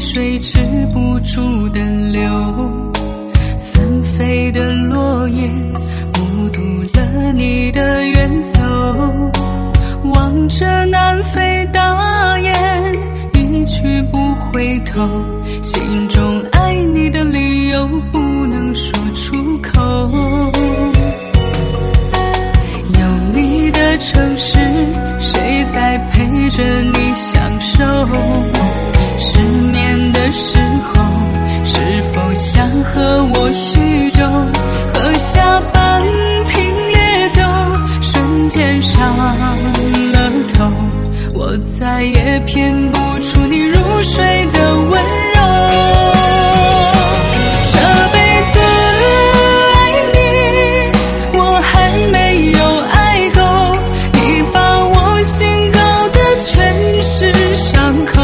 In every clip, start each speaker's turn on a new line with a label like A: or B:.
A: 水止不住的流，纷飞的落叶目睹了你的远走，望着南飞大雁一去不回头，心中爱你的理由不能说出口。有你的城市，谁在陪着你享受？失眠的时候，是否想和我叙旧？喝下半瓶烈酒，瞬间上了头，我再也骗不出你入睡的温柔。这辈子爱你，我还没有爱够，你把我心搞得全是伤口。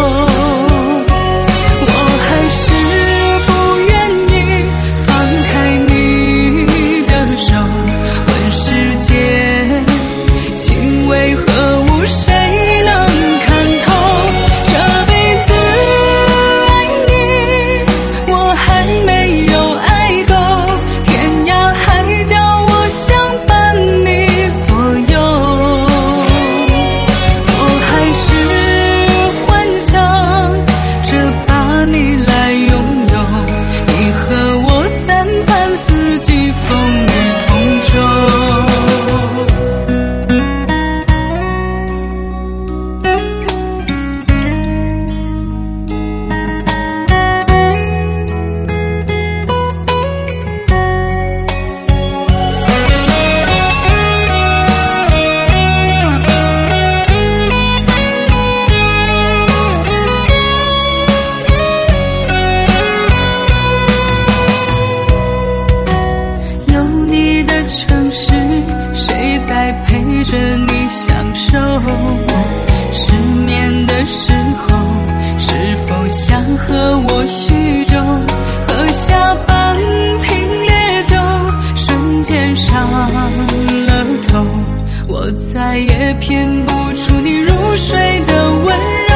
A: 陪着你享受，失眠的时候，是否想和我叙旧？喝下半瓶烈酒，瞬间上了头，我再也骗不出你入睡的温柔。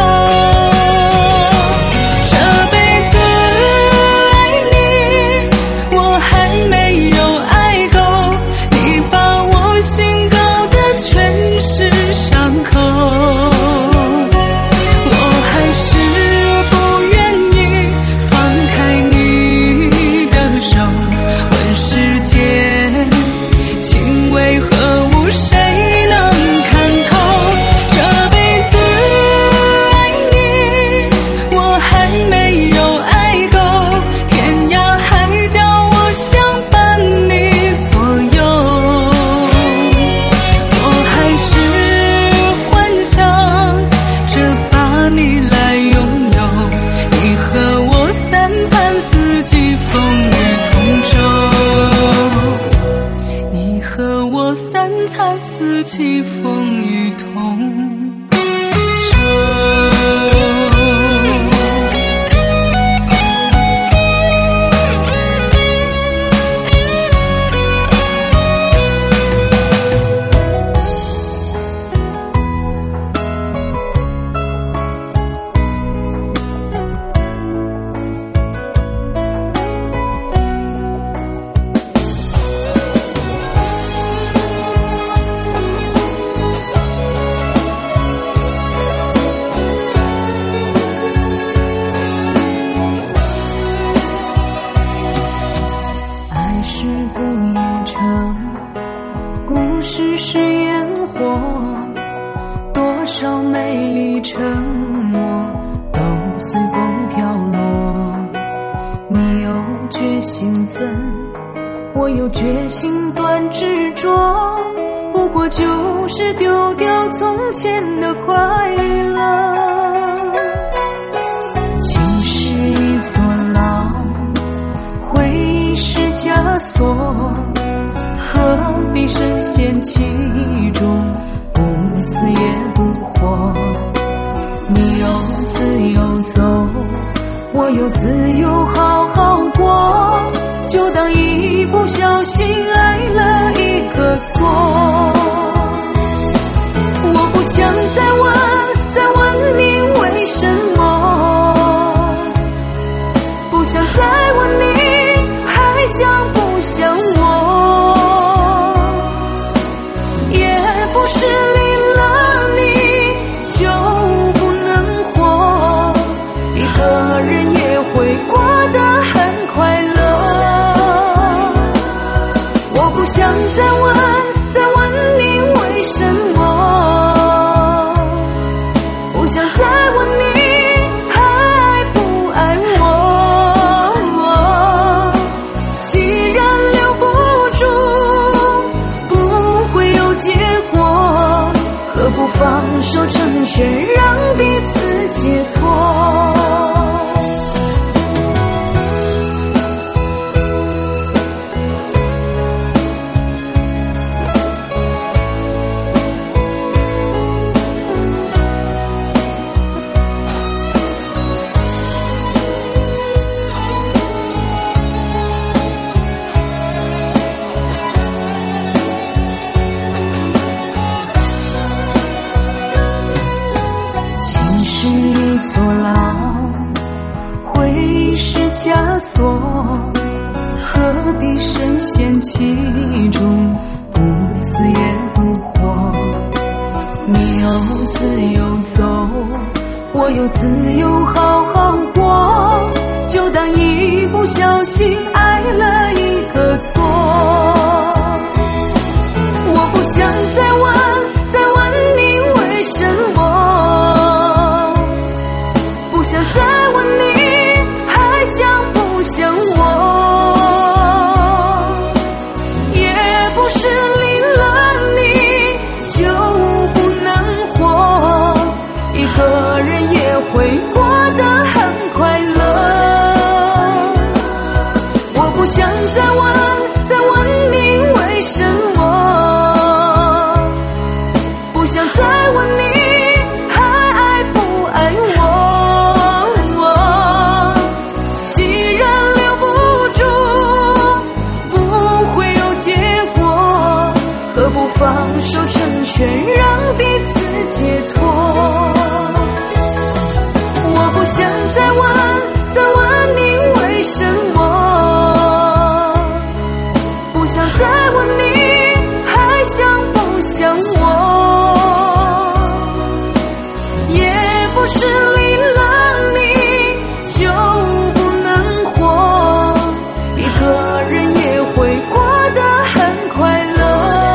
A: 四季风雨同舟。故事是烟火，多少美丽承诺都随风飘落。你有决心分，我有决心断执着，不过就是丢掉从前的快乐。情是一座牢，回忆是枷锁，何必深陷其中，不死也不活。你有自由走，我有自由好好过，就当一不小心爱了一个错。我不想再问你为什么， 坐牢，回忆是枷锁，何必深陷其中，不死也不活。你有自由走，我有自由好好过，就当一不小心爱了一个错。我不想再问你为什么，不想再问你还想不想我，也不是离了你就不能活，一个人也会过得很快乐。我不想再问你为什么，不想再问你还爱不爱我，既然留不住不会有结果，何不放手成全，让彼此解脱。我不想再问你为什么，不想再问你还想不想我，也不是离了你就不能活，一个人也会过得很快乐。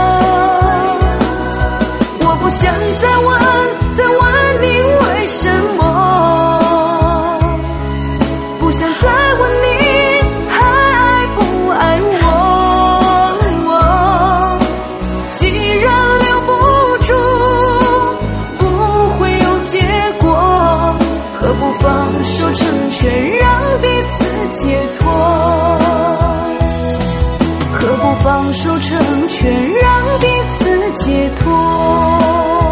A: 我不想再问你为什么，不想再问你还爱不爱我，既然留不住不会有结果，何不放手成全，让彼此解脱，何不放手成全，让彼此解脱。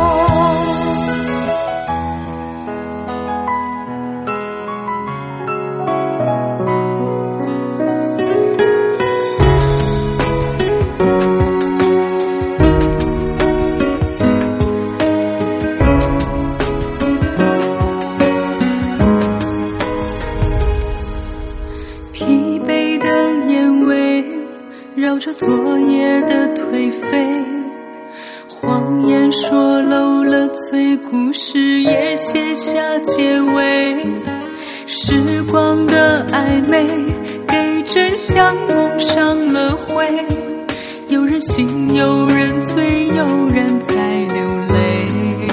A: 疲惫的眼尾绕着昨夜的颓废，谎言说漏了嘴，故事也写下结尾。时光的暧昧给真相蒙上了灰，有人醒有人醉，有人在流泪。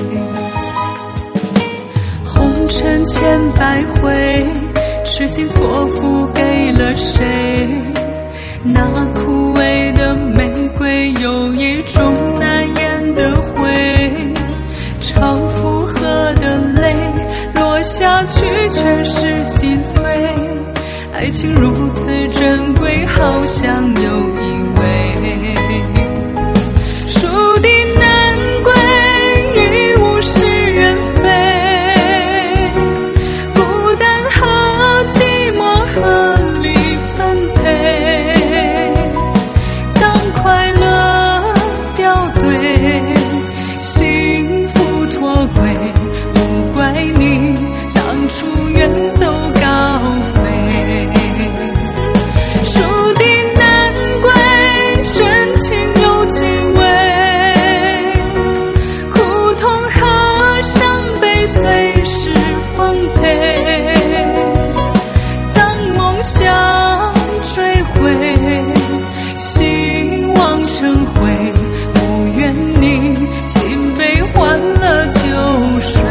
A: 红尘千百回，痴心错付给了谁？那枯萎的玫瑰有一种难言的灰，常附和的泪落下去全是心碎。爱情如此珍贵，好像有一位注定难归，与物是人非，孤单和寂寞合理分配，当快乐掉队，幸福脱轨，不怪你当初远走高飞。注定难归，真情有几位，苦痛和伤悲随时放陪，当梦想坠毁，希望成灰，不愿你心被换了酒水。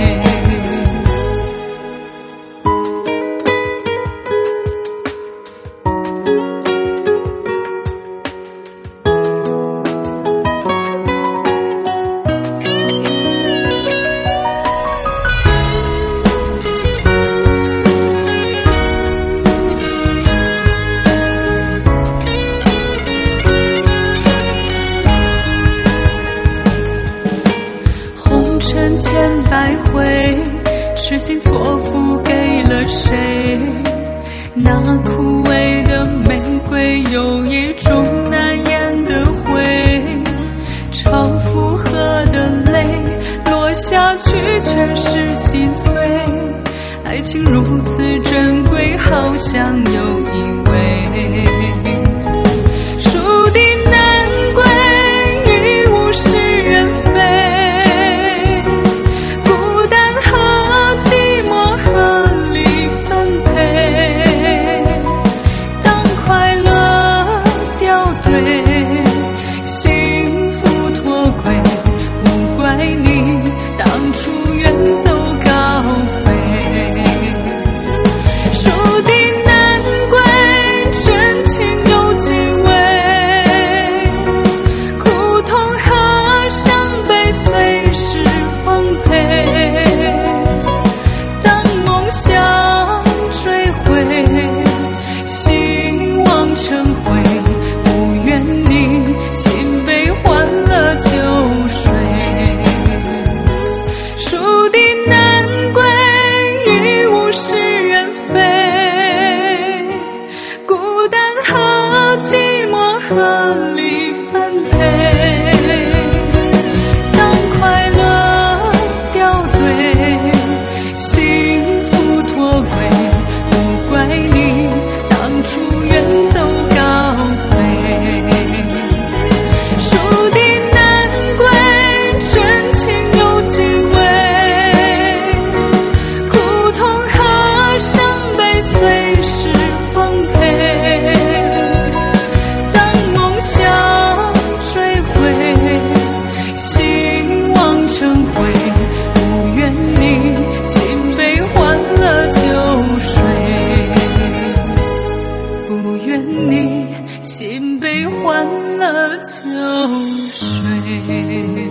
A: 红尘千百回，痴心错付给了谁？那枯萎的玫瑰有一种难言的灰，常附和的泪落下去全是心碎。 爱情如此珍贵，好像有一位注定难归，已物是人非，孤单和寂寞合理分配，当快乐掉队，幸福脱轨，不怪你当初远走高飞，注定难归，真情有几位，苦痛和伤悲随时丰沛，当梦想追回，希望成灰，不愿你心被欢乐酒水，注定难归，已物是人非，孤单和寂寞合理分配，当快乐掉队，幸福脱轨，不怪你当初远走高飞，注定难归，真情有几位，苦痛和伤悲随时丰沛，当梦想追回，希望成灰，不愿你心被欢乐酒水，不愿你心被欢乐酒水。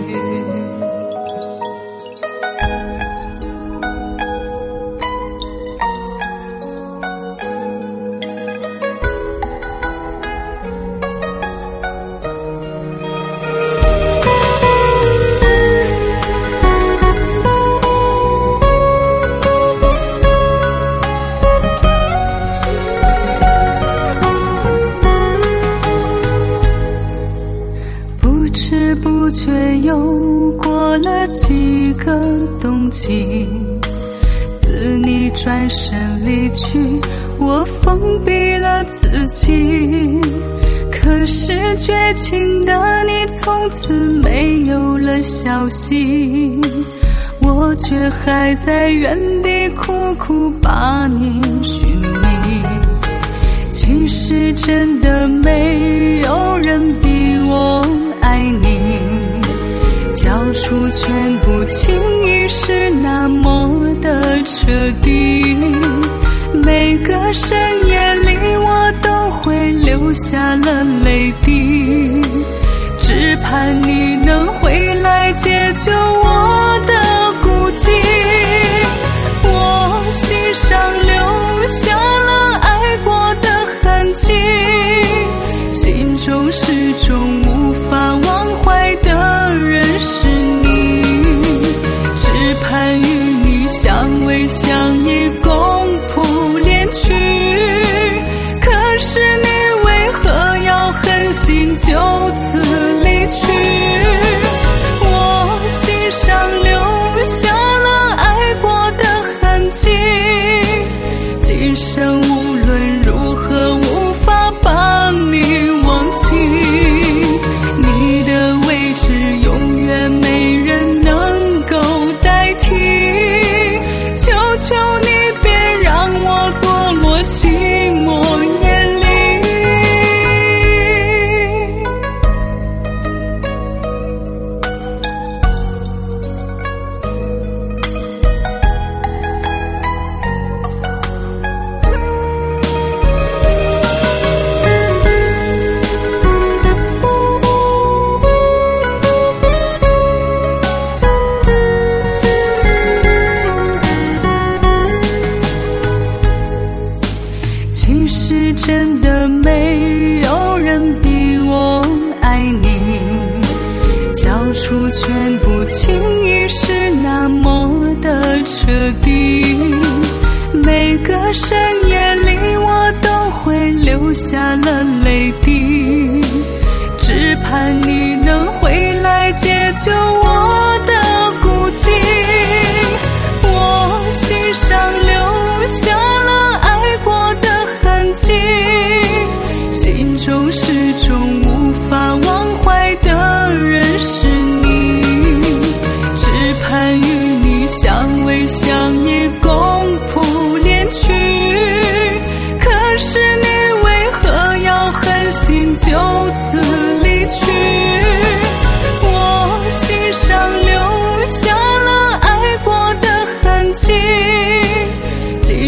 A: 不知不觉又过了几个冬季，自你转身离去，我封闭了自己，可是绝情的你从此没有了消息，我却还在原地苦苦把你寻觅，其实真的没有人比我爱你，交出全部情谊是那么的彻底，每个深夜里我都会流下了泪滴，只盼你能回来解救我的孤寂，我心上留下了爱过的痕迹，心中始终无法忘怀的人是你，只盼与你相偎相依共谱恋曲，可是你为何要狠心就此离去，我心上留下了爱过的痕迹，今生无论如何无法把你忘记，你的位置永远没人能够代替，求求你别让我堕落寂寞眼里。其实真的没有人比我爱你，交出全部情谊是那么的彻底，每个深夜里我都会流下了泪滴，只盼你能回来解救我的孤寂，我心上留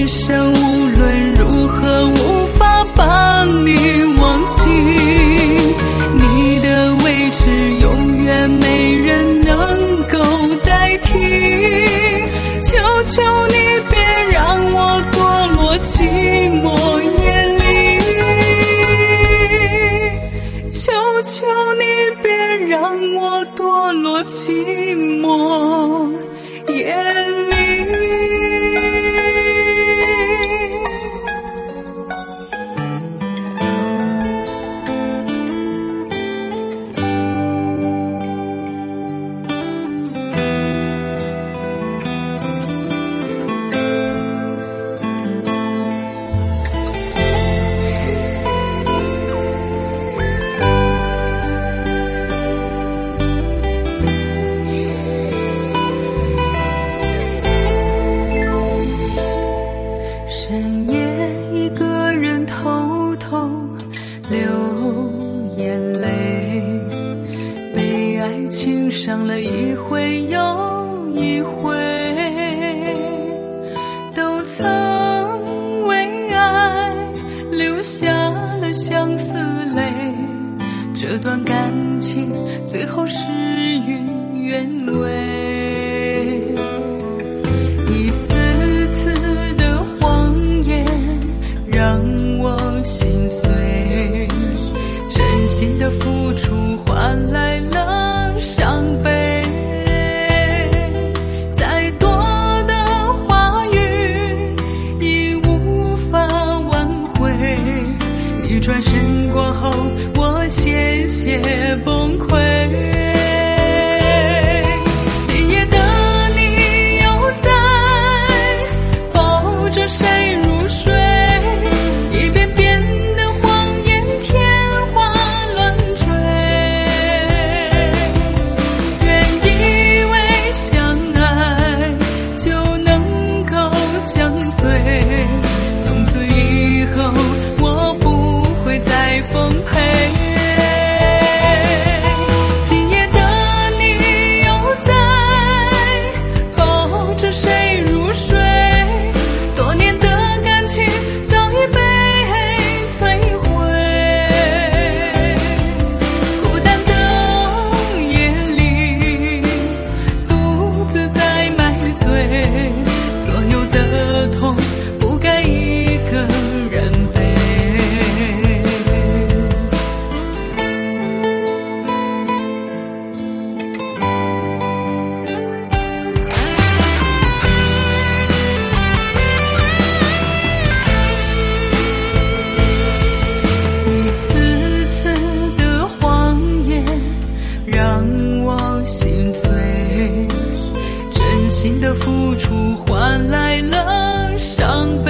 A: 一生无论如何无法把你忘记，你的位置永远没人能够代替。求求你别让我堕落寂寞夜里，求求你别让我堕落寂寞夜里。深夜一个人偷偷流眼泪，被爱情伤了一回又一回，都曾为爱流下了相思泪，这段感情最后事与愿违。一次次的谎言让我心碎，真心的付出换来了伤悲，再多的话语已无法挽回，你转身过后我险些崩溃。谁入睡，一遍遍的谎言天花乱坠，原以为相爱就能够相随，从此以后我不会再奉陪。今夜的你又在抱着谁入睡，多年的感情早已被摧毁，孤单的夜里独自在买醉，所有的痛不该一个人背。让我心碎，真心的付出换来了伤悲，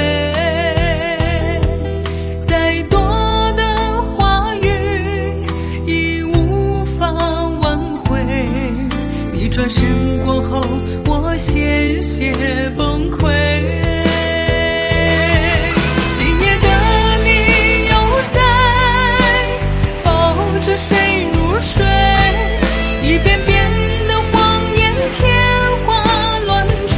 A: 再多的话语已无法挽回，你转身过后我险些崩溃。今夜的你又在抱着谁入睡，一遍遍的谎言天花乱坠，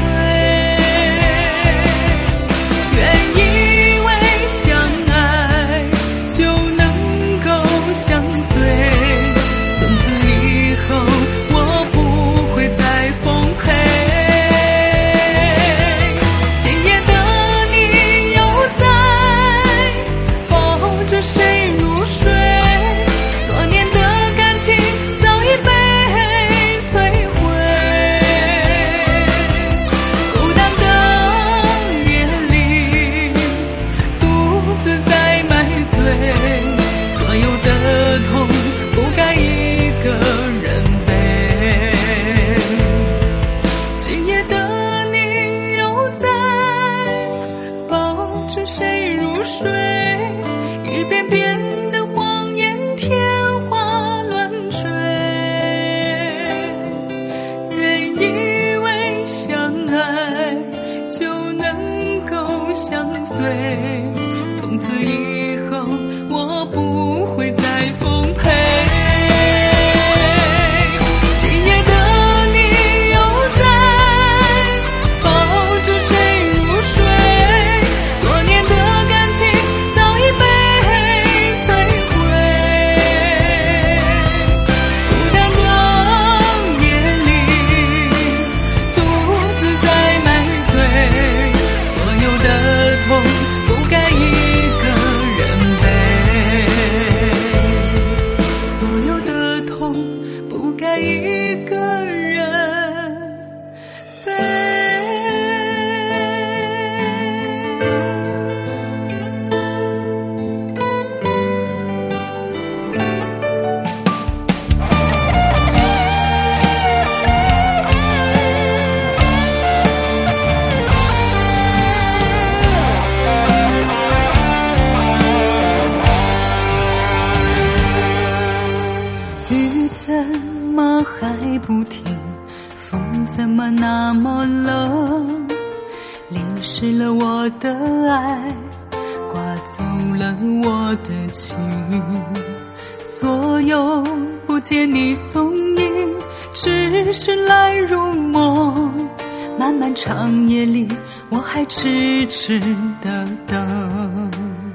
A: 原以为相爱就能够相随，从此以后我不会再奉陪。今夜的你又在抱着谁入睡，多年的感情早已被所有的痛不该一个人背。今夜的你又在抱着谁入睡，一遍遍的谎言天花乱坠，原以为相爱就能够相随，从此以后我不会再奉陪。今夜的你又在抱着谁入睡， 失了我的爱，刮走了我的情，左右不见你踪影，只是来如梦。漫漫长夜里，我还痴痴地等。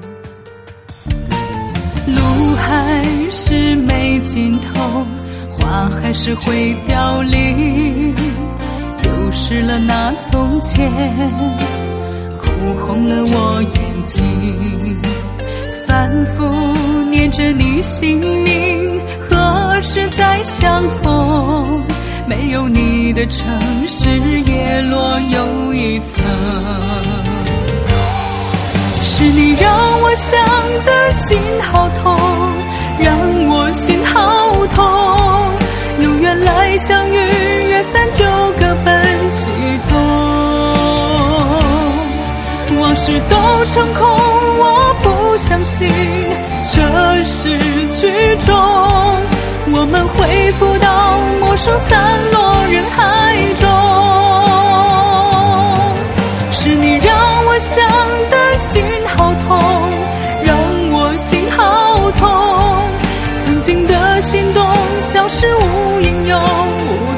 A: 路还是没尽头，花还是会凋零，丢失了那从前，哭红了我眼睛，反复念着你姓名，何时再相逢？没有你的城市叶落又一层，是你让我想的心好痛，让我心好痛。有缘来相遇，缘散就各奔西东。往事都成空，我不相信这是剧终。我们恢复到陌生散落人海中，是你让我想的心好痛，让我心好痛。曾经的心动消失无影又无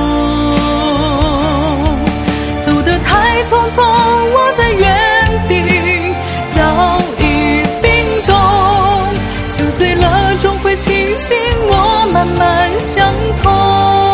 A: 踪，走得太匆匆，我在原地早已冰冻，酒醉了终会清醒，我慢慢想通。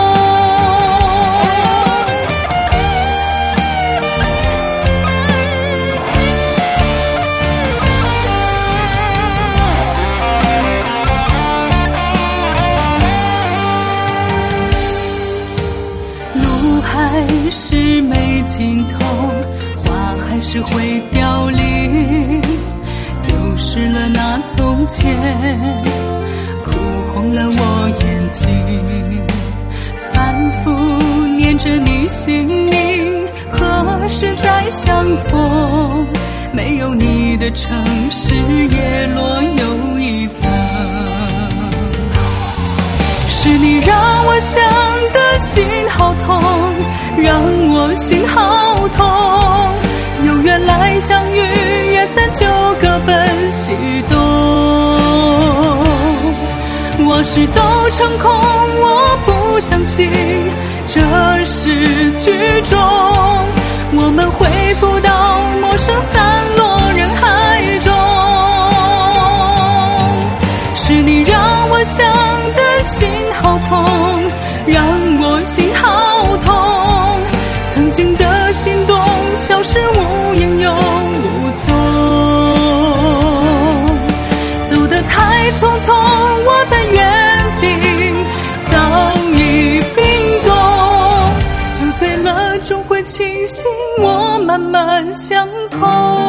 A: 路还是没尽头，花还是会凋零，丢失了那从前，哭红了我眼睛，反复念着你姓名，何时再相逢？没有你的城市叶落又一层，是你让我想的心好痛，让我心好痛。有缘来相遇，缘散就各奔西东。往事都成空，我不相信这是剧终。我们恢复到陌生散落人海中，是你让我想的心好痛，让我心好痛。曾经的心动消失无影又无踪，走得太匆匆，我在原地早已冰冻，酒醉了终会清醒，我慢慢想通。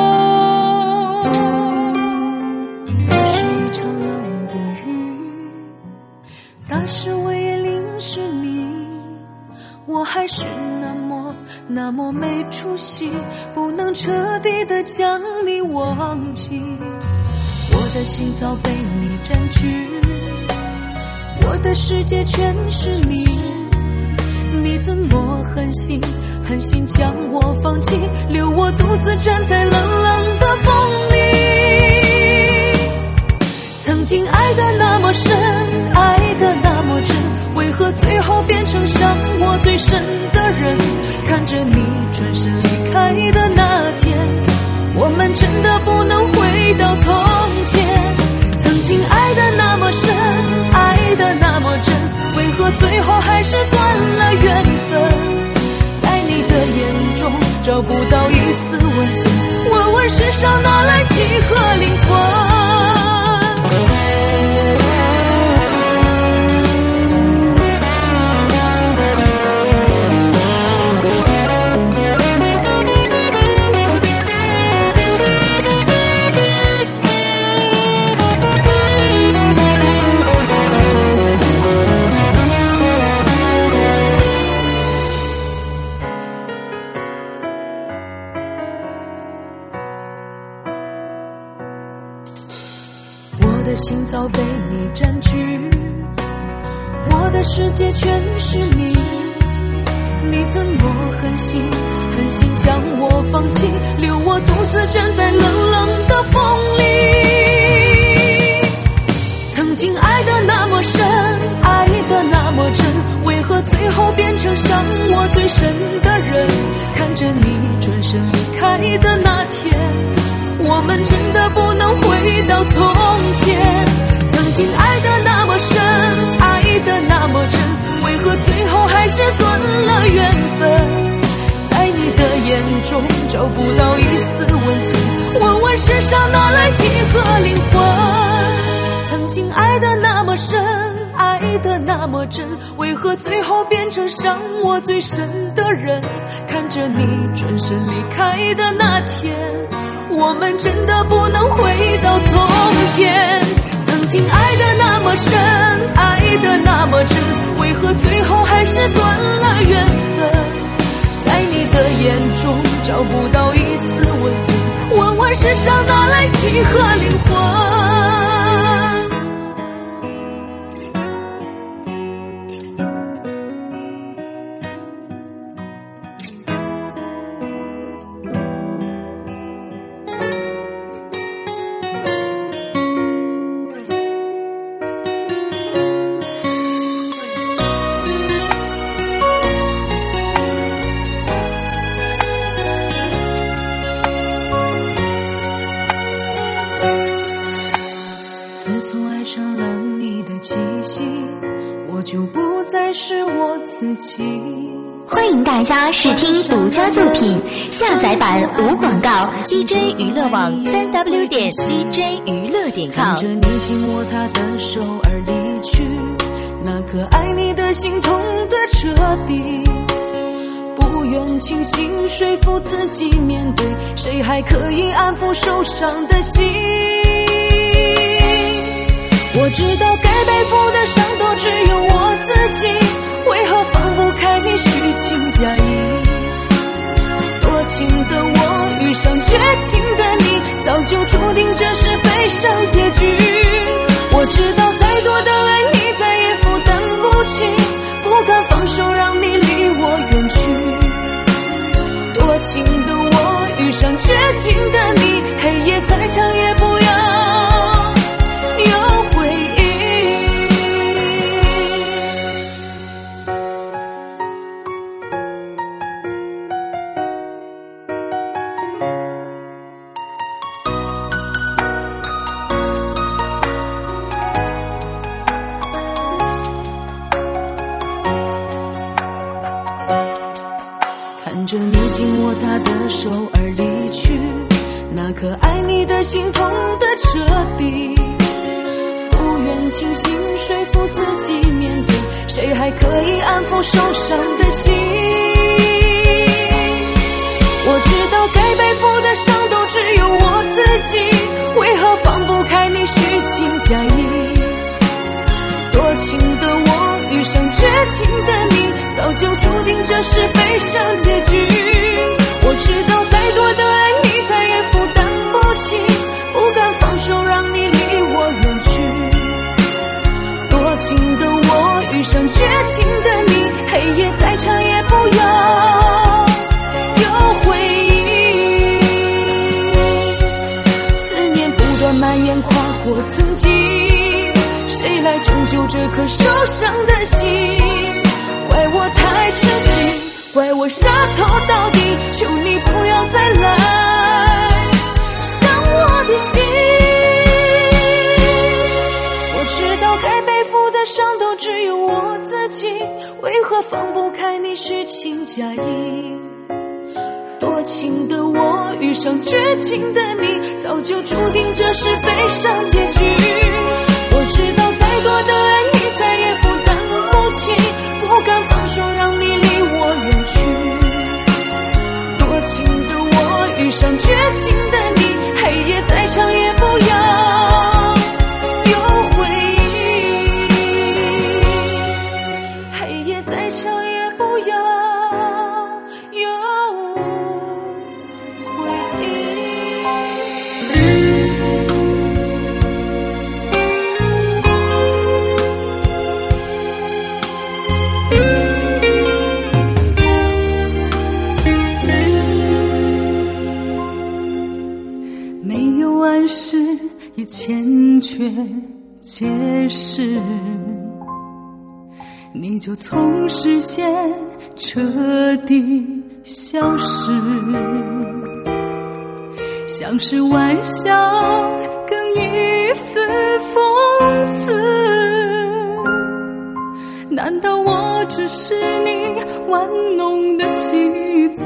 B: 又是一场冷的雨，但是我也淋湿你，我还是那么没出息，不能彻底的将你忘记。我的心早被你占据，我的世界全是你，你怎么狠心将我放弃，留我独自站在冷冷的风里。曾经爱得那么深，爱得那么真，为何最后变成伤我最深的人？看着你转身离开的那天，我们真的不能回到从前。曾经爱得那么深，爱得那么真，为何最后还是断了缘分？在你的眼中找不到一丝温存，问问世上哪来契合灵魂？我的心早被你占据，我的世界全是你，你怎么狠心狠心将我放弃，留我独自站在冷冷的风里。曾经爱得那么深，爱得那么真，为何最后变成伤我最深的人？看着你转身离开的那天，我们真的不能回到从前。曾经爱得那么深，爱得那么真，为何最后还是断了缘分？在你的眼中找不到一丝温存，问问世上哪来情和灵魂？曾经爱得那么深，爱得那么真，为何最后变成伤我最深的人？看着你转身离开的那天，我们真的不能回到从前。曾经爱得那么深，爱得那么真，为何最后还是断了缘分？在你的眼中找不到一丝温存，问问世上哪来情和灵魂？自从爱上了你的气息，我就不再是我自己。
C: 欢迎大家试听独家作品，下载版无广告 ，DJ 娱乐网3w.dj娱乐.com。
B: 看着你紧握他的手而离去，那颗爱你的心痛的彻底，不愿清醒说服自己面对，谁还可以安抚受伤的心？我知道该背负的伤都只有我自己，为何放不开你虚情假意？多情的我遇上绝情的你，早就注定这是悲伤结局。我知道再多的爱你再也负担不起，不敢放手让你离我远去。多情的我遇上绝情的你，黑夜再长也不要有回忆。看着你紧握他的手而离去，那颗爱你的心痛的彻底，不愿清醒说服自己面对，谁还可以安抚受伤的心？我知道该背负的伤都只有我自己，为何放不开你虚情假意？多情的我遇上绝情的你，早就注定这是悲伤结局。我知道再多的爱你再也负担不起，不敢放手让你离我远去。多情的我遇上绝情的你，黑夜再长也不要有回忆。思念不断蔓延跨过曾经，谁来拯救这颗受伤的心？怪我太痴情，怪我下头到底，求你不要再来伤我的心。我知道该背负的伤都只有我自己，为何放不开你虚情假意？多情的我遇上绝情的你，早就注定这是悲伤结局。我知道再多的爱你再也负担不起，不敢放手让你离我远去。多情的我遇上绝情的你，黑夜再长也不要有回忆，黑夜再长也不要有回忆。
A: 万事也欠缺解释，你就从视线彻底消失，像是玩笑更一丝讽刺，难道我只是你玩弄的棋子？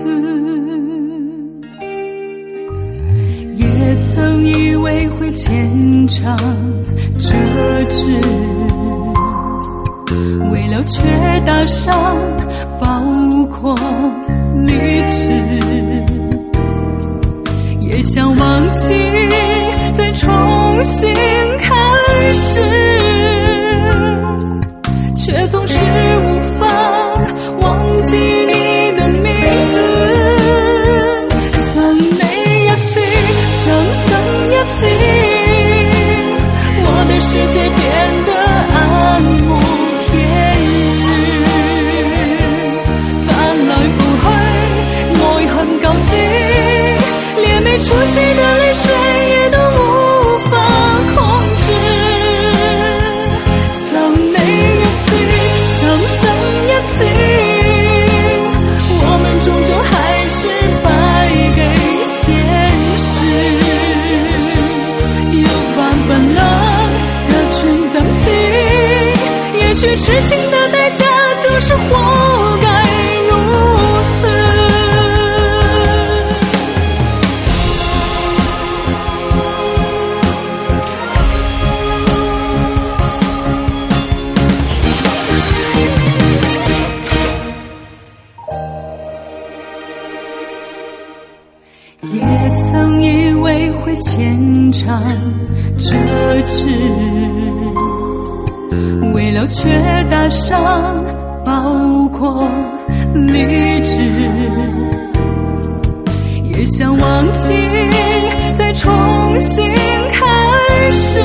A: 也曾以为会牵肠折纸，为了却打伤包括理智，也想忘记再重新开始，却总是无法忘记你的名字。我的世界变得暗无天日，翻來覆去愛恨交織，連沒出息的淚水也都無法控制。想你一次，想想一次，我們終究還是敗給現實。有版本了也許痴情的代價就是活該如此。也曾以為會牽腸折紙，為了卻打傷包括理智，也想忘記再重新開始，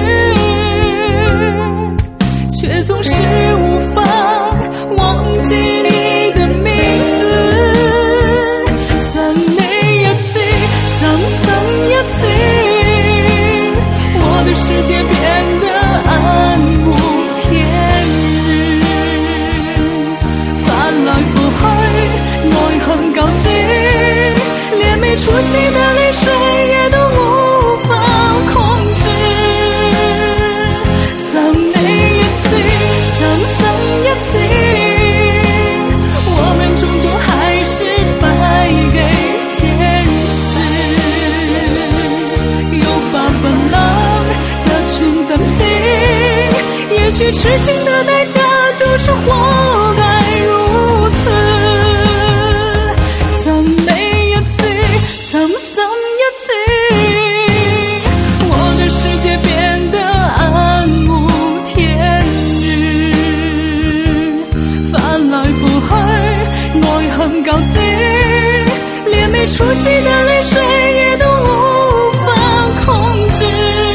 A: 卻總是無法忘記你的名字。想你一次，想一次，我的世界變得暗無天日，翻來覆去愛恨交織，連沒出息的淚水也都無法控制。想你一次，想一次，我們終究還是敗給現實。有把本能的群怎行，也許痴情的代價就是活該如此。想你一次，想一次，我的世界變得暗無天日，翻來覆去愛恨交織，連沒出息的淚水也都無法控制。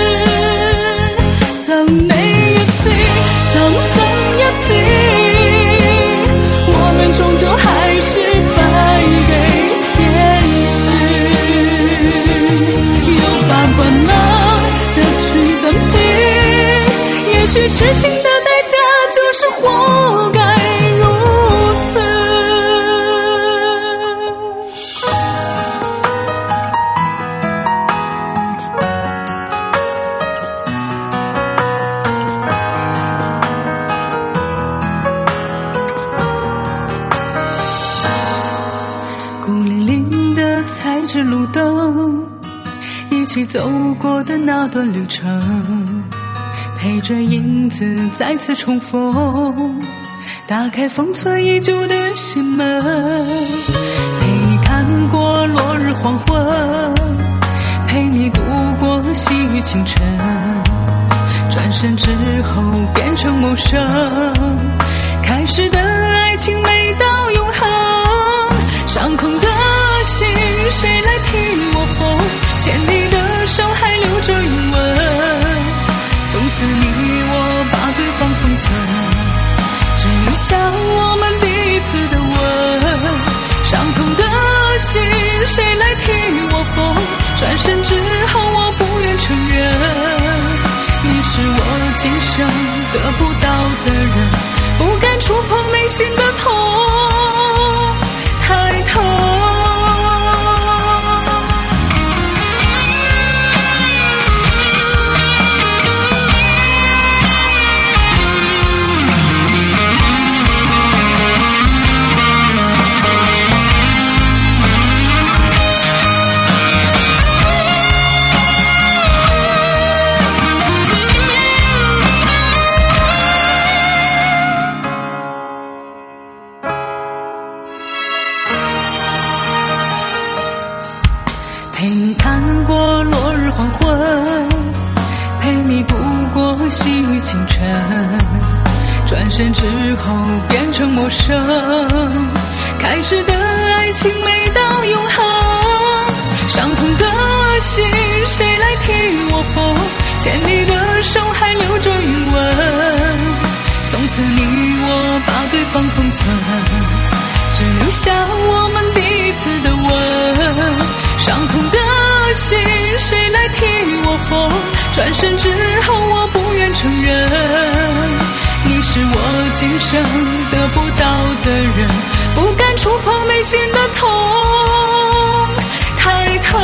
A: 想你一次，想一次，我們終究還是敗給現實。有把本能的群怎行，也許痴情的代價就是活該如此。孤零零的踩着路燈，一起走過的那段旅程，陪着影子再次重逢，打開封存已久的心門，陪你看過落日黃昏，陪你度過細雨清晨，轉身之後變成陌生，開始的愛情美到永恆，傷痛的心誰來替我縫，牽你的手還留着餘溫，從此你我把對方封存，只留下我們彼此的吻，傷痛的心誰來替我縫，轉身之後我不願承清晨，转身之后变成陌生，开始的爱情没到永恒，伤痛的心谁来替我缝？牵你的手还留着余温，从此你我把对方封存，只留下我们第一次的吻。伤痛的心谁来替我缝？转身之后我不愿承认，你是我今生得不到的人，不敢触碰内心的痛，太疼。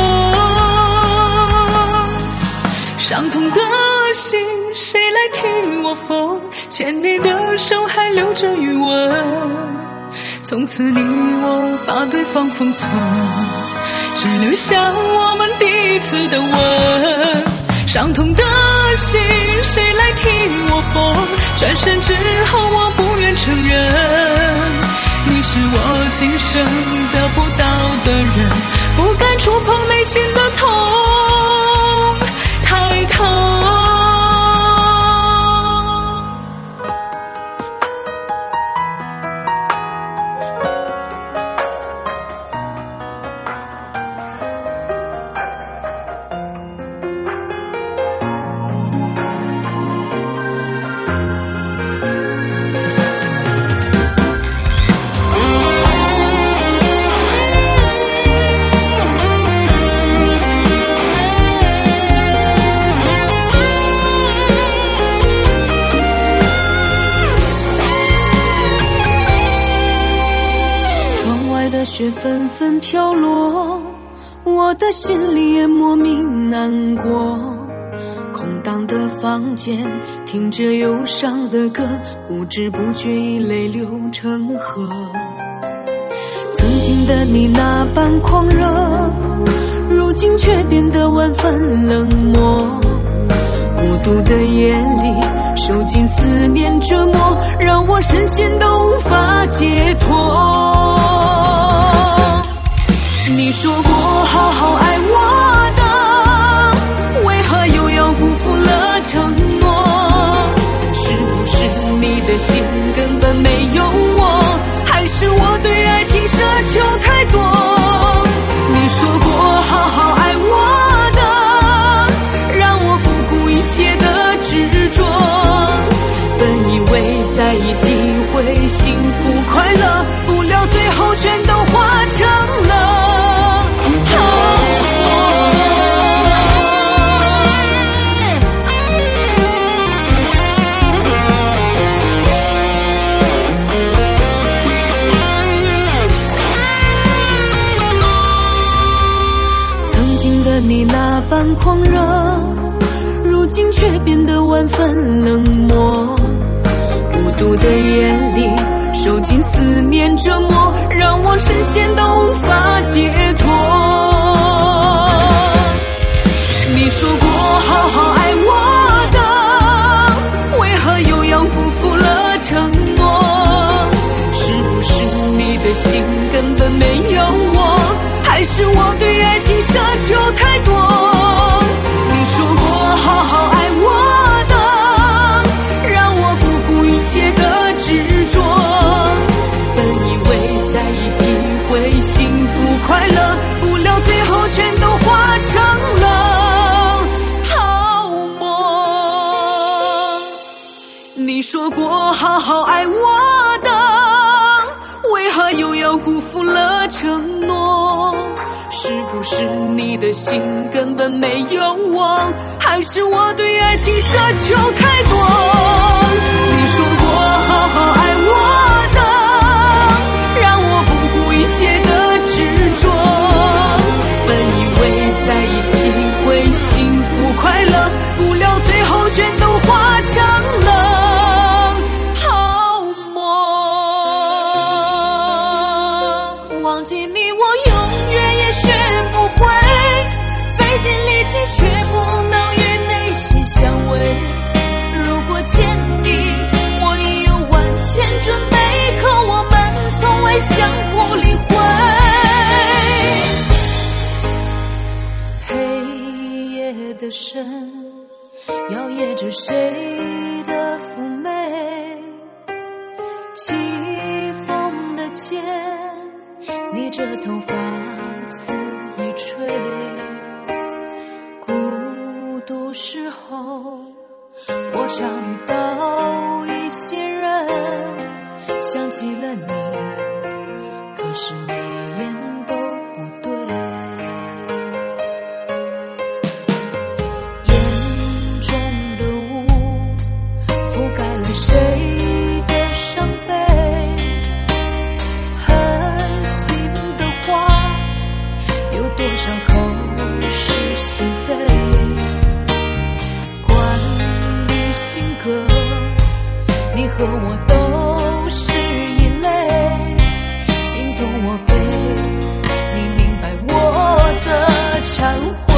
A: 伤痛的心谁来替我缝？牵你的手还留着余温，从此你我把对方封存，只留下我们第一次的吻。伤痛的心谁来替我缝？转身之后我不愿承认，你是我今生得不到的人，不敢触碰内心的痛，太疼。
B: 雪纷纷飘落，我的心里也莫名难过。空荡的房间，听着忧伤的歌，不知不觉已泪流成河。曾经的你那般狂热，如今却变得万分冷漠。孤独的夜里，受尽思念折磨，让我深陷都无法解脱。你说过好好爱我的，为何又要辜负了承诺？是不是你的心根本没有我，还是我对爱情奢求太多？你说过好好爱我的，让我不顾一切的执着，本以为在一起会幸福快乐，不料最后全都化成了你那般狂热，如今却变得万分冷漠。孤独的夜里，受尽思念折磨，让我深陷都无法解脱。你说过好好爱我的，为何又要辜负了承诺？是不是你的心根本没有我，还是我对爱情奢求太多？你说过好好爱我的，让我不顾一切的执着，本以为在一起会幸福快乐，不料最后全都化成了泡沫。你说过好好爱我的，为何又要辜负了承诺？是不是你的心根本没有我，还是我对爱情奢求太多？你说过好好爱我的，让我不顾一切的执着，本以为在一起会幸福快乐，不料最后全都化成了泡沫。忘记你我永远也学不会，费尽力气却不能与内心相违。如果见你我已有万千准备，可我们从未相互理会。黑夜的深，摇曳着谁的着头发肆意吹，孤独时候我常遇到一些人，想起了你，可是眉眼都不对，眼中的雾覆盖了谁的伤悲，狠心的话有多少口是心非，关于性格你和我都是一类，心痛我悲，你明白我的忏悔，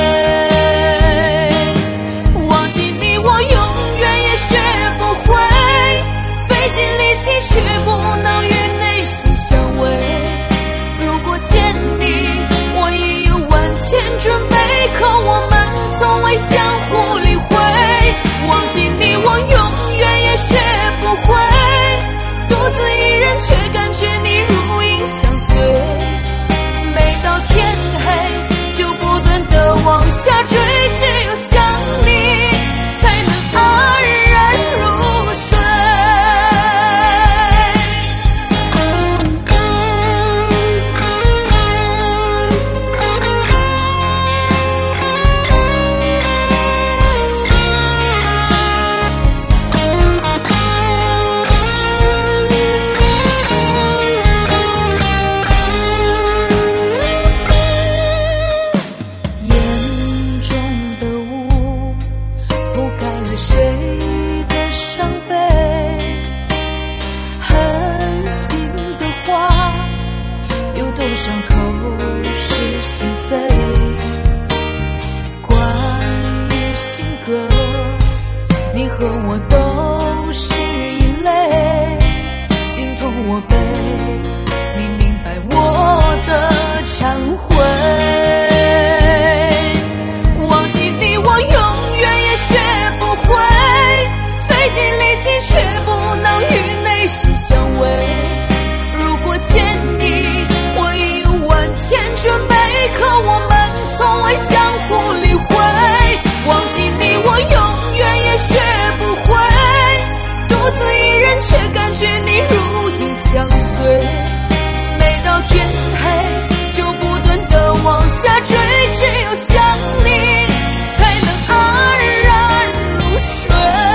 B: 忘记你我永远也学不会，费尽力气却不能与内心相违，如果见你我已有万千准备，可我们从未相互理会，忘记你我永远也学不会，独自一人却感觉你如影相随，每到天黑就不断地往下坠，只有想你才能安然入睡，你和我都是一类，心痛我悲，你明白我的忏悔，忘记你我永远也学不会，费尽力气却不能与内心相违，如果见你我已有万千准备，可我们从未相互理会，忘记你我永远也学不会，独自一人却感觉你如影相随，每到天黑就不断地往下坠，只有想你才能安然入睡，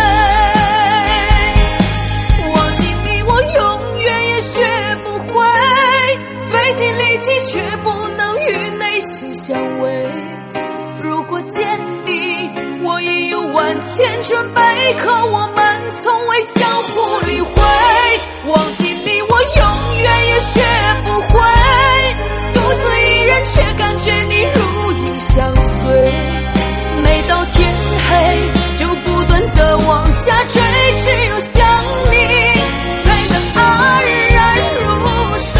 B: 忘记你我永远也学不会，费尽力气却不能与内心相违，如果见你我已有万千准备，可我们从未相互理会，忘记你我永远也学不会，独自一人却感觉你如影相随，每到天黑就不断地往下坠，只有想你才能安然入睡，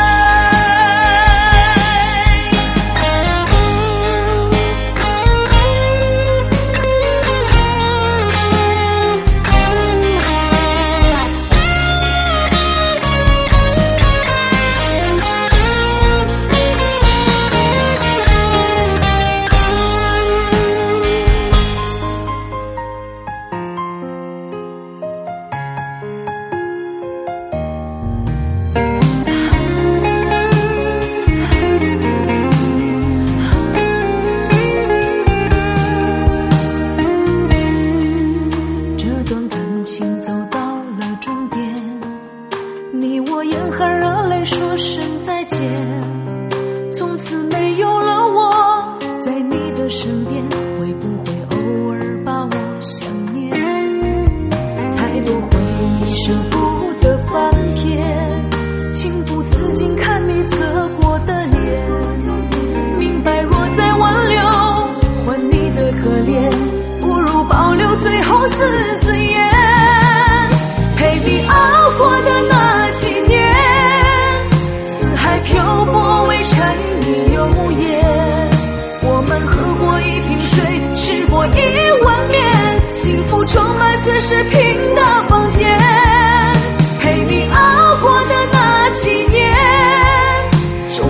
B: 从此没有了我在你的身边，会不会偶尔把我想念，太多回忆舍不得翻篇，情不自禁看你侧过的脸，明白若再挽留还你的可怜，不如保留最后死尊严，陪你熬过的那几年，四海漂泊为柴米油盐，我们喝过一瓶水，吃过一碗面，幸福装满40平的房间，陪你熬过的那几年，终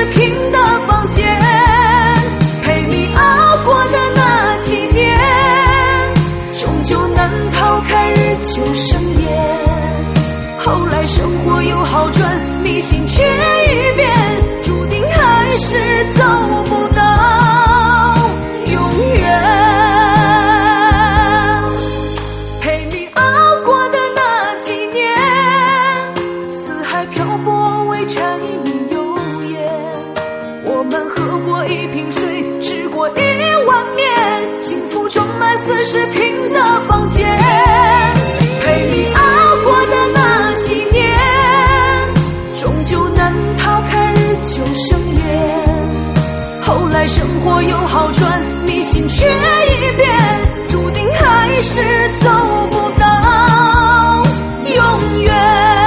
A: 平的房间，陪你熬过的那几年，终究难逃开日久生厌。后来生活有好转，你心却一变，注定还是走不到永远。陪你熬过的那几年，四海漂泊为柴米油盐，我们喝过一瓶水，吃过一碗面，幸福装满40平的房间。陪你熬过的那几年，终究难逃开日久生厌。后来生活有好转，你心却一变，注定还是走不到永远。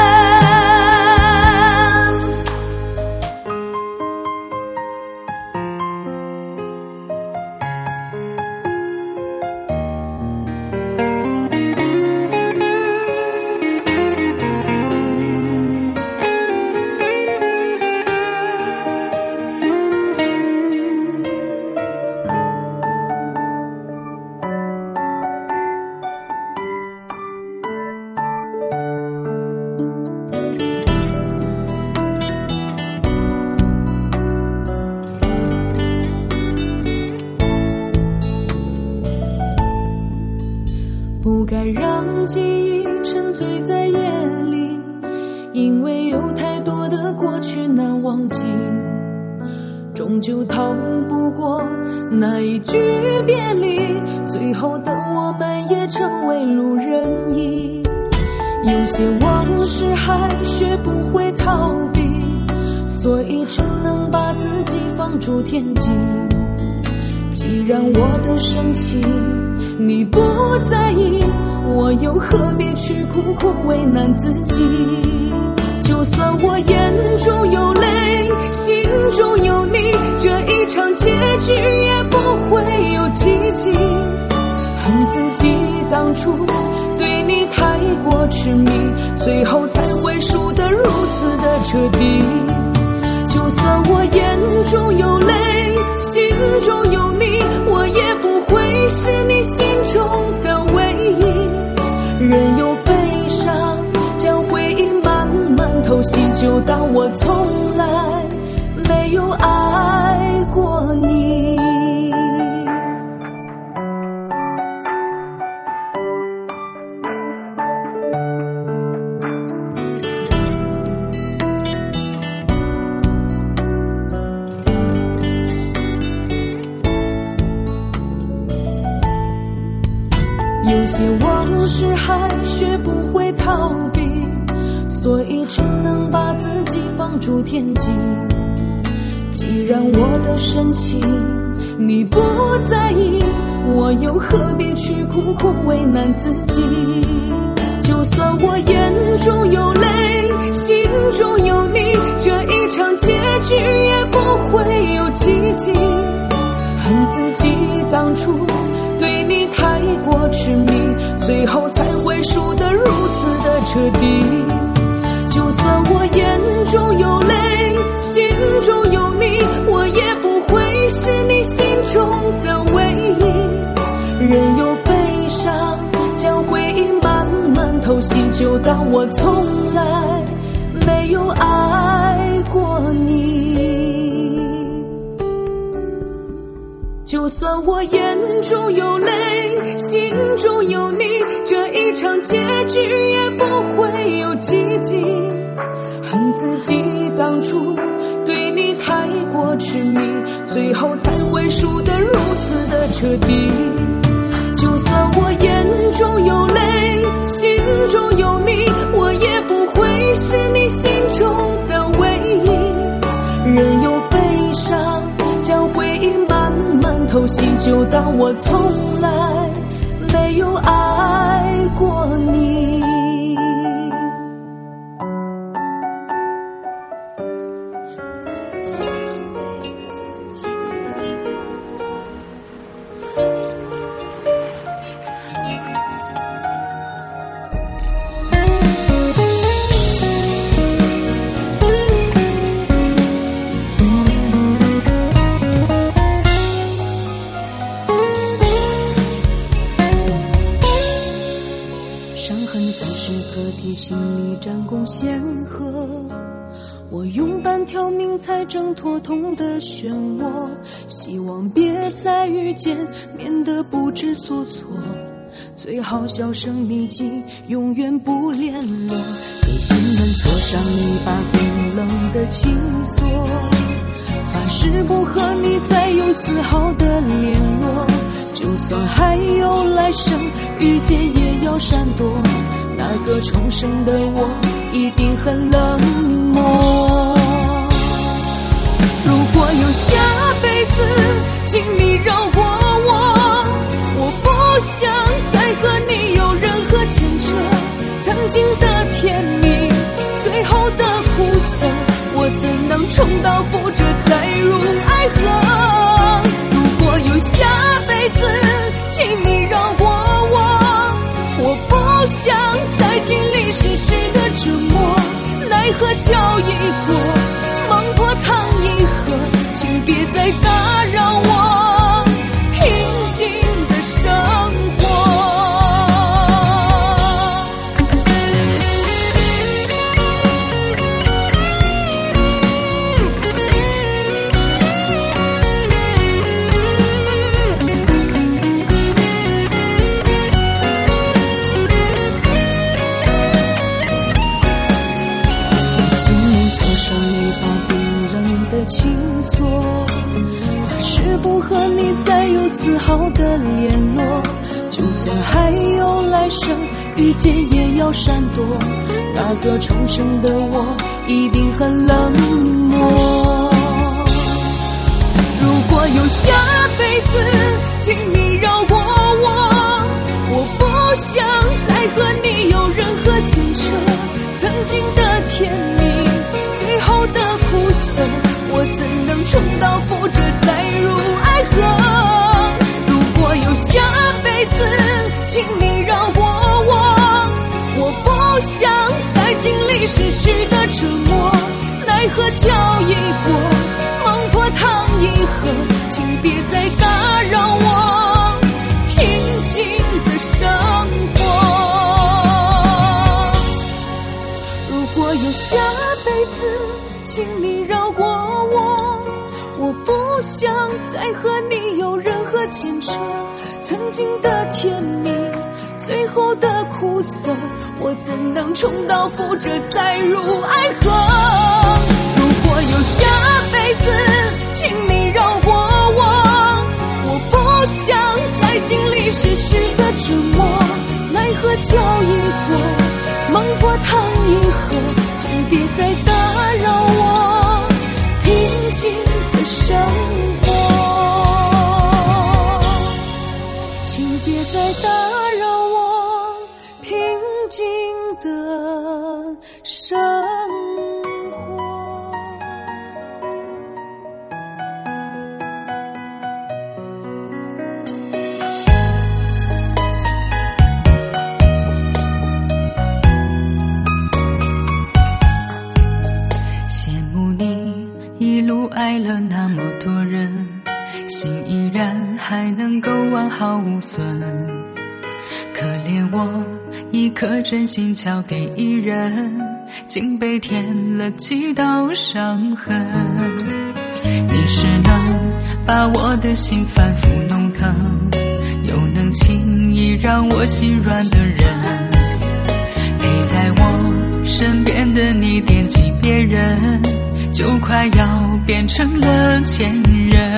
B: 不该让记忆沉醉在夜里，因为有太多的过去难忘记，终究逃不过那一句别离，最后的我们也成为路人乙。有些往事还学不会逃避，所以只能把自己放逐天际。既然我的生气你不在意，我又何必去苦苦为难自己？就算我眼中有泪，心中有你，这一场结局也不会有奇迹。恨自己当初对你太过痴迷，最后才会输得如此的彻底。就算我眼中有泪，心中有你，我也不会是你心中的唯一。任由悲伤将回忆慢慢偷袭，就当我从来没有爱过你。有些往事还学不会逃避，所以只能把自己放逐天际。既然我的生气你不在意，我又何必去苦苦为难自己？就算我眼中有泪，心中有你，这一场结局也不会有奇迹。恨自己当初对你太过痴迷，最后才会输得如此的彻底。就算我眼中有泪，心中有你，我也不会是你心中的唯一。任由悲伤将回忆慢慢偷袭，就当我从来没有爱过你。就算我眼中有泪，心中有你，这一场结局也不会有奇迹。恨自己当初对你太过痴迷，最后才会输得如此的彻底。就算我眼中有泪，心中有你，我也不会是你心中的唯一。任由悲伤将回忆慢慢偷袭，就当我从来没有爱过你。 险河，我用半条命才挣脱痛的漩涡，希望别再遇见，免得不知所措，最好销声匿迹，永远不联络，给心门锁上一把冰冷的情锁，发誓不和你再有丝毫的联络，就算还有来生，遇见也要闪躲，那个重生的我一定很冷漠。如果有下辈子，请你饶过我，我不想再和你有任何牵扯，曾经的甜蜜，最后的苦涩，我怎能重蹈覆辙再入爱河？如果有下辈子，请你饶过我不想再经历世事的折磨，奈何桥已过，梦破汤已喝，请别再打扰我平静的生活。情锁，发誓不和你再有丝毫的联络，就算还有来生，遇见也要闪躲，那个重生的我一定很冷漠。如果有下辈子，请你饶过我不想再和你有任何牵扯，曾经的甜蜜，最后的苦涩，我怎能重蹈覆辙再入爱河？如果有下辈子，请你饶过我不想再经历世事的折磨，奈何桥已过，梦破汤已喝，请别再打扰我平静的生活。如果有下辈子，请你饶过我不想再和你有任何牵扯，曾经的甜蜜，最后的苦涩，我怎能重蹈覆辙再入爱河？如果有下辈子，请你饶过我不想再经历世事的折磨，奈何桥已过，梦破汤已喝，请别再打扰我平静的生活，请别再打扰我平静的生活。
A: 爱了那么多人，心依然还能够完好无损，可怜我一颗真心交给一人，竟被添了几道伤痕。你是能把我的心反复弄疼，又能轻易让我心软的人，陪在我身边的你惦记别人，就快要变成了前任。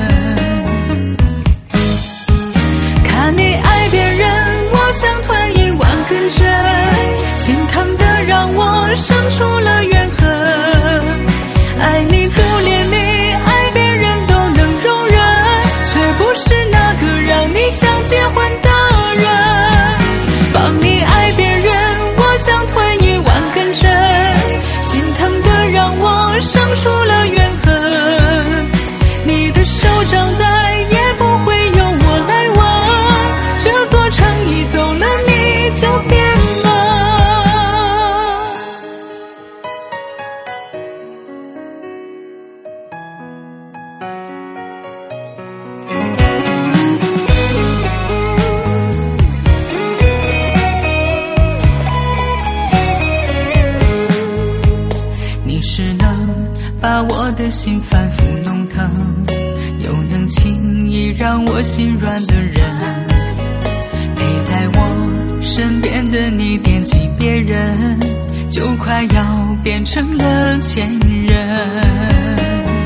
A: 看你爱别人，我像团10000根针，心疼的让我生出了怨恨。爱你就连你爱别人都能容忍，却不是那个让你想结婚的人。帮你爱别人，我像团10000根针，心疼的让我生出了怨恨。你的手掌把我的心反复弄疼，又能轻易让我心软的人，陪在我身边的你惦记别人，就快要变成了前任。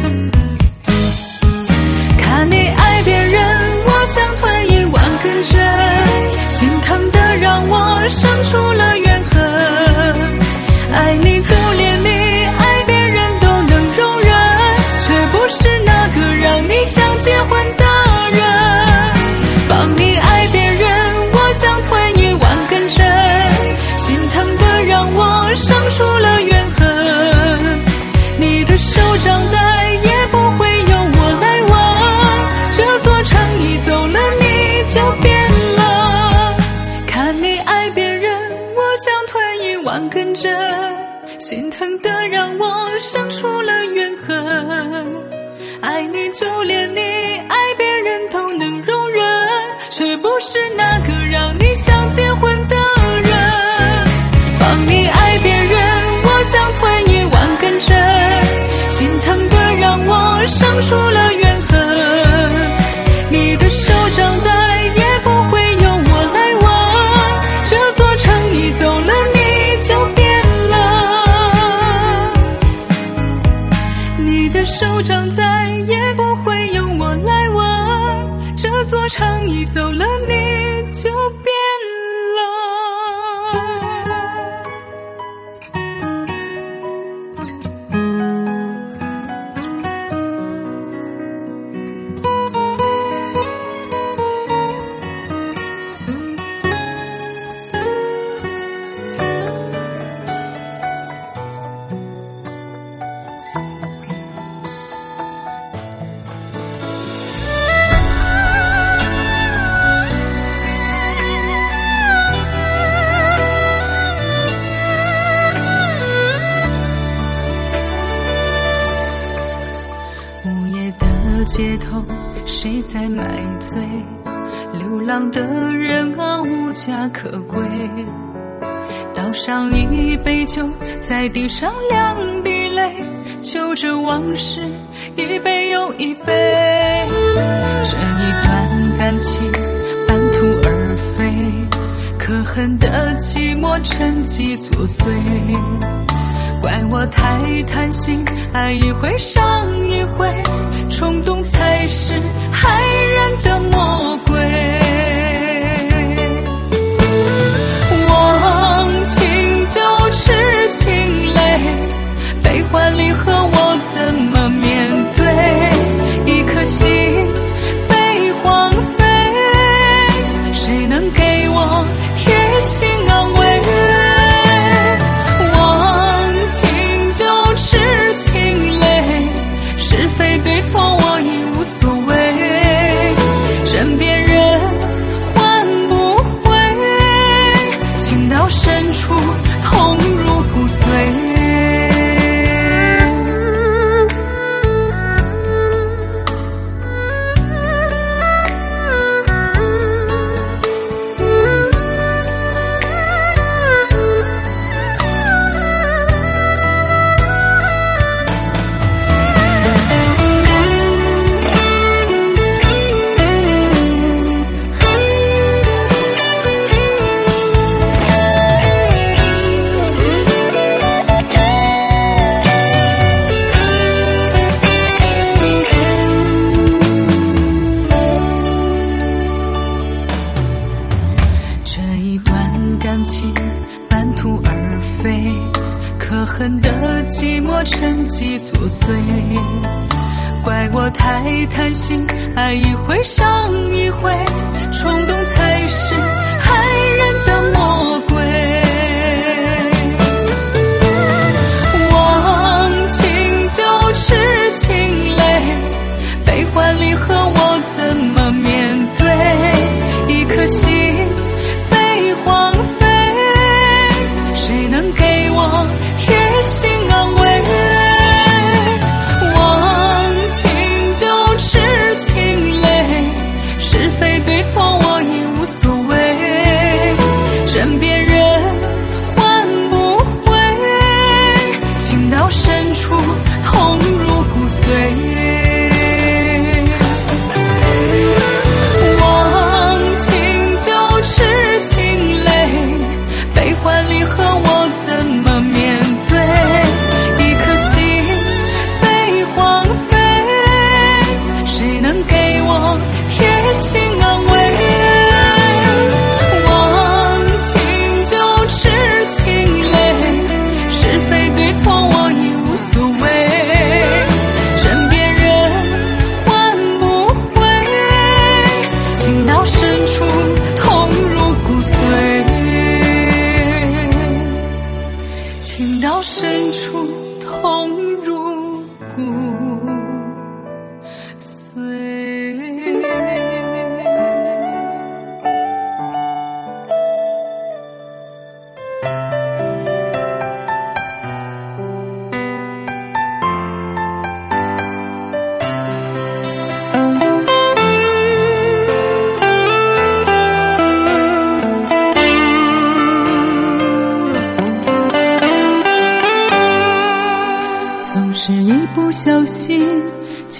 A: 看你爱别人，我想吞10000根针，心疼的让我生出了怨恨。爱你就连你爱别人都能容忍，却不是那个让你想结婚的人。帮你爱别人，我想吞10000根针，心疼的让我生出了怨恨。你的手掌再也不会有我来往，这座城已走了你就变了。看你爱别人，我想吞10000根针，心疼的让我生出了怨恨。爱你就连你爱别人都能容忍，却不是那个让你想结婚的人。帮你爱别人，我想吞10000根针，心疼的让我生出了怨恨。你的手掌再也不会有我来往，这座城已走了你就变了。你的手掌再也不会有我来往，这座城已走了你就变了。街头谁在买醉，流浪的人啊无家可归，倒上一杯酒，在地上2滴泪，就着往事一杯又一杯。这一段感情半途而废，可恨的寂寞沉寂作祟，怪我太贪心，爱一回伤一回，冲动才是害人的魔鬼。忘情就痴情泪，悲欢离合我怎么面对？一颗心被荒废，谁能给我贴心安慰？情泪是非对错我已无所谓，枕边人换不回，情到深处痛入骨髓。沉寂作祟，怪我太贪心，爱一回伤一回，冲动才是害人的魔鬼。忘情就痴情泪，悲欢离合我怎么面对？一颗心被荒废，谁能给我贴心安慰？是非对错我已无所谓，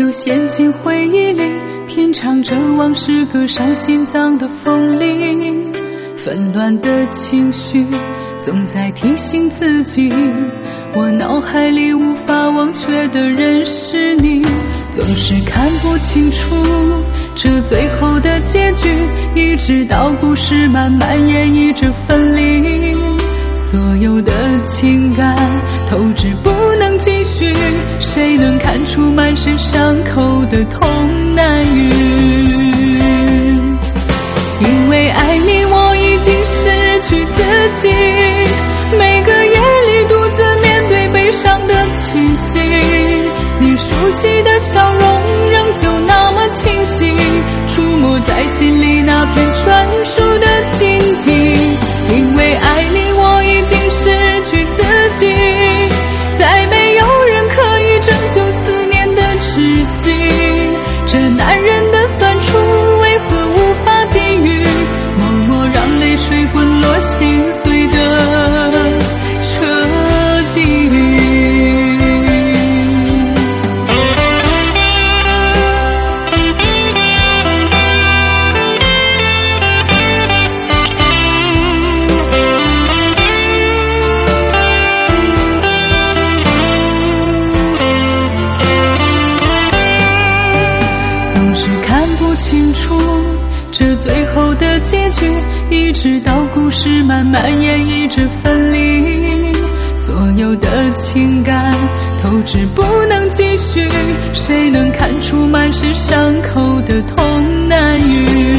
A: 就陷进回忆里，品尝着往事割伤心脏的锋利。纷乱的情绪总在提醒自己，我脑海里无法忘却的人是你。总是看不清楚这最后的结局，一直到故事慢慢演绎着分离。所有的情感透支不能继续，谁能看出满身伤口的痛难愈？因为爱你我已经失去自己，每个夜里独自面对悲伤的侵袭，你熟悉的笑容仍旧那么清晰，触摸在心里那片专属的禁地。因为爱你我已经失去自己，再没有人可以拯救思念的窒息，这男人的酸楚为何无法抵御，默默让泪水滚落心碎的彻底。这最后的结局，一直到故事慢慢演绎着分离。所有的情感透支不能继续，谁能看出满身伤口的痛难愈？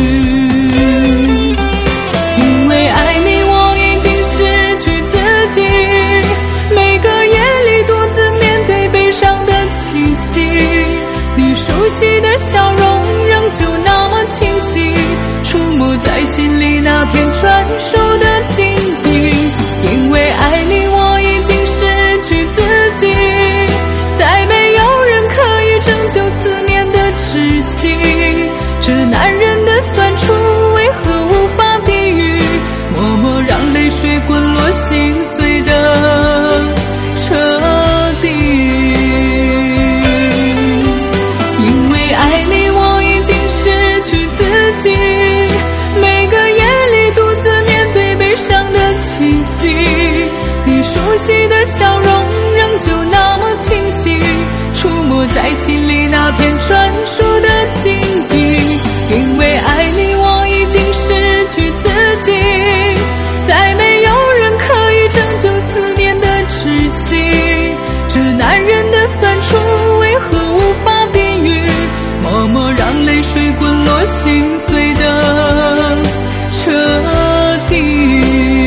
A: 因为爱你我已经失去自己，每个夜里独自面对悲伤的侵袭，你熟悉的笑容仍旧那么清晰，触摸在心里那片专属的禁地。因为爱你我已经失去自己，再没有人可以拯救思念的窒息，这男人的酸楚为何无法抵御，默默让泪水滚落心碎的彻底。因为爱你我已经失去自己，每个夜里独自面对悲伤的侵袭，你熟悉的笑容仍旧那么清晰，触摸在心里那片专属的禁地。因为爱你我已经失去自己，再没有人可以拯救思念的窒息，这男人的酸楚为何无法抵御，默默让泪水滚落心碎的彻底。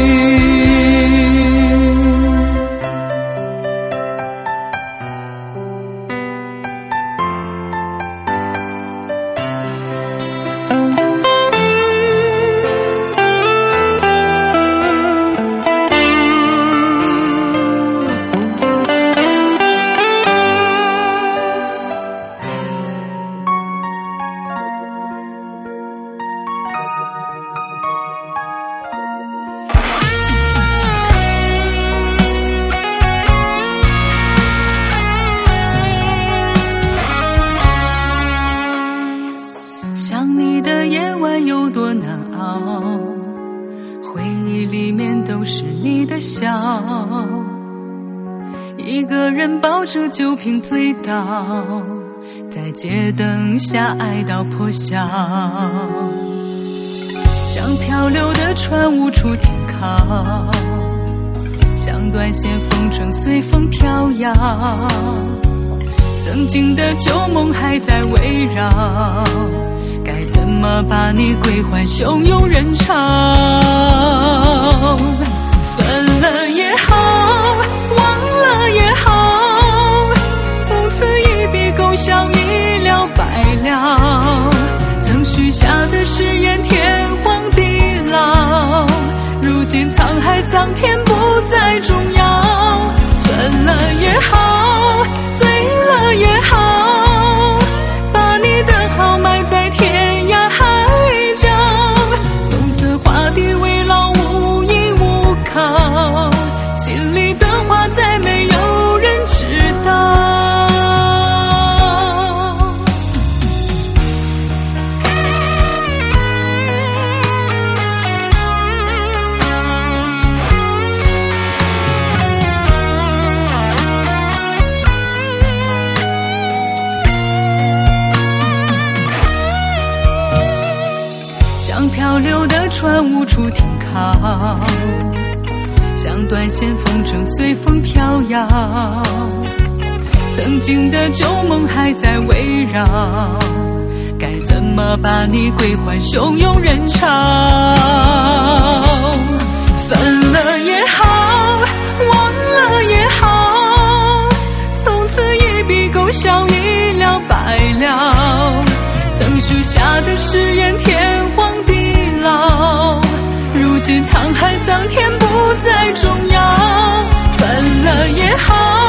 A: 想你的夜晚有多难熬，回忆里面都是你的笑，一个人抱着酒瓶醉倒，在街灯下爱到破晓，像漂流的船无处停靠，像断线风筝随风飘摇，曾经的旧梦还在围绕，该怎么把你归还汹涌人潮？分了也好，忘了也好，从此一笔勾销，一了百了。曾许下的誓言天荒地老，如今沧海桑田不再重要。分了也好，醉了也好，把你的好埋在天涯海角，从此画地为牢，无依无靠，心里的话再没有人知道。 漂流的船无处停靠，像断线风筝随风飘摇，曾经的旧梦还在围绕，该怎么把你归还汹涌人潮？分了也好，忘了也好，从此一笔勾销，一了百了。曾许下的誓言天荒地老，如今沧海桑田不再重要。分了也好，